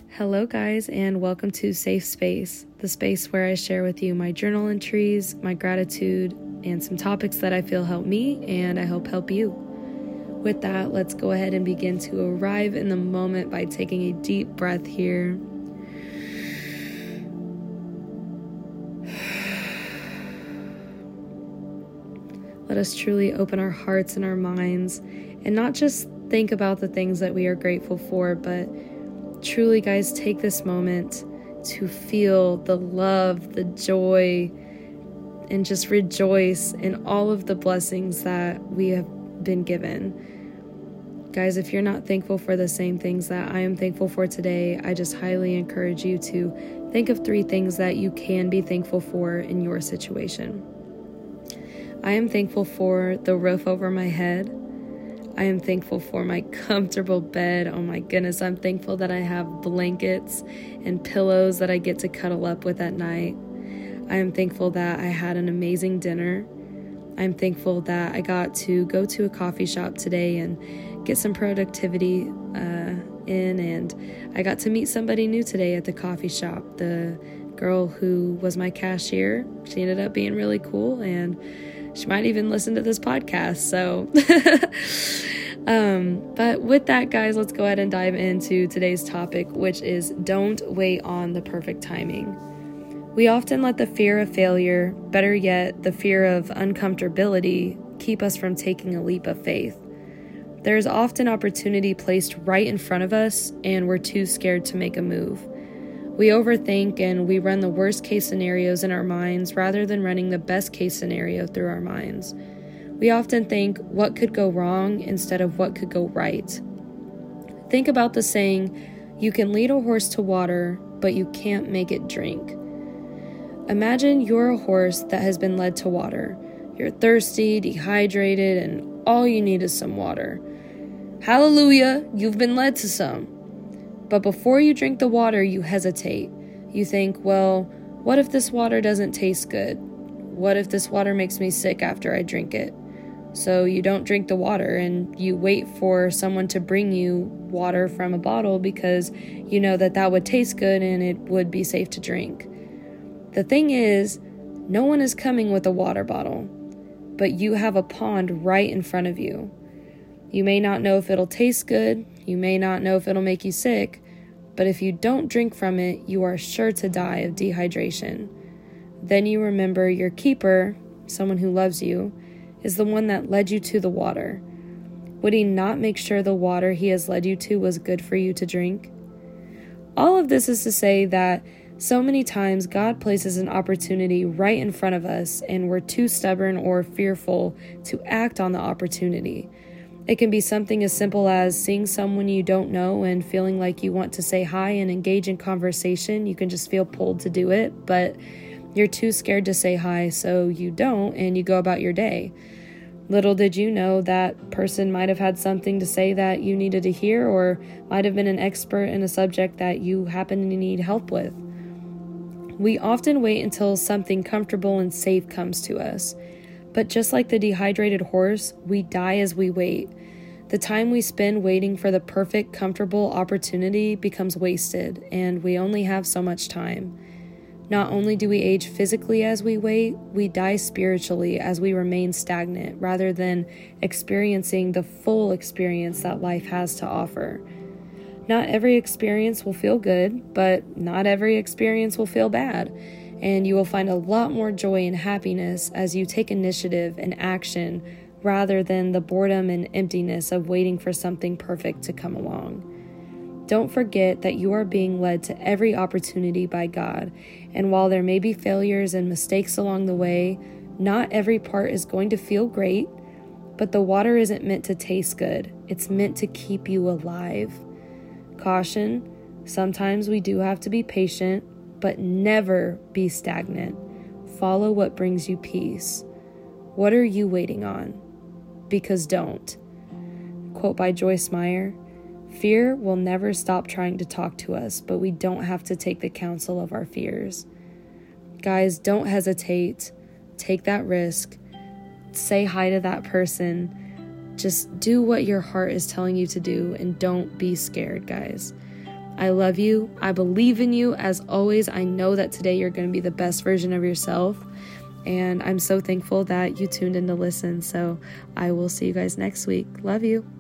Hello guys, and welcome to Safe Space, the space where I share with you my journal entries, my gratitude, and some topics that I feel help me and I hope help you. With that, let's go ahead and begin to arrive in the moment by taking a deep breath here. Let us truly open our hearts and our minds and not just think about the things that we are grateful for, but truly, guys, take this moment to feel the love, the joy, and just rejoice in all of the blessings that we have been given. Guys, if you're not thankful for the same things that I am thankful for today, I just highly encourage you to think of 3 things that you can be thankful for in your situation. I am thankful for the roof over my head. I am thankful for my comfortable bed. Oh my goodness, I'm thankful that I have blankets and pillows that I get to cuddle up with at night. I am thankful that I had an amazing dinner. I'm thankful that I got to go to a coffee shop today and get some productivity in, and I got to meet somebody new today at the coffee shop. The girl who was my cashier, she ended up being really cool, and she might even listen to this podcast, so but with that, guys, let's go ahead and dive into today's topic, which is don't wait on the perfect timing. We often let the fear of failure, better yet, the fear of uncomfortability, keep us from taking a leap of faith. There is often opportunity placed right in front of us, and we're too scared to make a move. We overthink and we run the worst case scenarios in our minds rather than running the best case scenario through our minds. We often think what could go wrong instead of what could go right. Think about the saying, you can lead a horse to water, but you can't make it drink. Imagine you're a horse that has been led to water. You're thirsty, dehydrated, and all you need is some water. Hallelujah, you've been led to some. But before you drink the water, you hesitate. You think, well, what if this water doesn't taste good? What if this water makes me sick after I drink it? So you don't drink the water and you wait for someone to bring you water from a bottle because you know that would taste good and it would be safe to drink. The thing is, no one is coming with a water bottle, but you have a pond right in front of you. You may not know if it'll taste good, you may not know if it'll make you sick, but if you don't drink from it, you are sure to die of dehydration. Then you remember your keeper, someone who loves you, is the one that led you to the water. Would he not make sure the water he has led you to was good for you to drink? All of this is to say that so many times God places an opportunity right in front of us and we're too stubborn or fearful to act on the opportunity. It can be something as simple as seeing someone you don't know and feeling like you want to say hi and engage in conversation. You can just feel pulled to do it, but you're too scared to say hi, so you don't, and you go about your day. Little did you know that person might have had something to say that you needed to hear, or might have been an expert in a subject that you happen to need help with. We often wait until something comfortable and safe comes to us. But just like the dehydrated horse, we die as we wait. The time we spend waiting for the perfect, comfortable opportunity becomes wasted, and we only have so much time. Not only do we age physically as we wait, we die spiritually as we remain stagnant rather than experiencing the full experience that life has to offer. Not every experience will feel good, but not every experience will feel bad. And you will find a lot more joy and happiness as you take initiative and action rather than the boredom and emptiness of waiting for something perfect to come along. Don't forget that you are being led to every opportunity by God, and while there may be failures and mistakes along the way, not every part is going to feel great, but the water isn't meant to taste good. It's meant to keep you alive. Caution, sometimes we do have to be patient, but never be stagnant. Follow what brings you peace. What are you waiting on? Because don't. Quote by Joyce Meyer, fear will never stop trying to talk to us, but we don't have to take the counsel of our fears. Guys, don't hesitate. Take that risk. Say hi to that person. Just do what your heart is telling you to do and don't be scared, guys. I love you. I believe in you. As always, I know that today you're going to be the best version of yourself. And I'm so thankful that you tuned in to listen. So I will see you guys next week. Love you.